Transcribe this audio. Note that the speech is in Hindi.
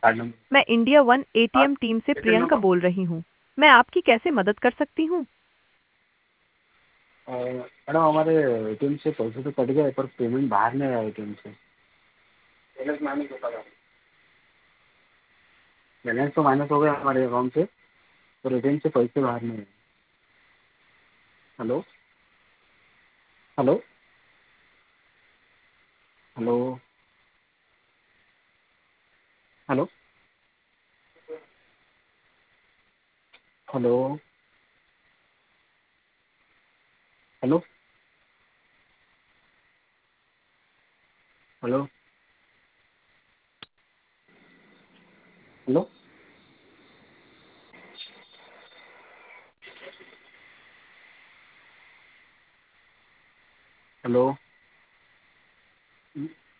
Card number. मैं इंडिया वन हाँ, एटीएम टीम से एटीएम प्रियंका नंबर। बोल रही हूँ। मैं आपकी कैसे मदद कर सकती हूँ? मैडम हमारे एटीएम से पैसे तो कट गए पर पेमेंट बाहर नहीं आया एटीएम से। बैलेंस माइनस होता था। बैलेंस तो माइनस हो गया हमारे अकाउंट से, पर एटीएम से पैसे बाहर नहीं आए। Hello. Hello. Hello. Hello. Hello. Hello. Hello. Hello. Hello.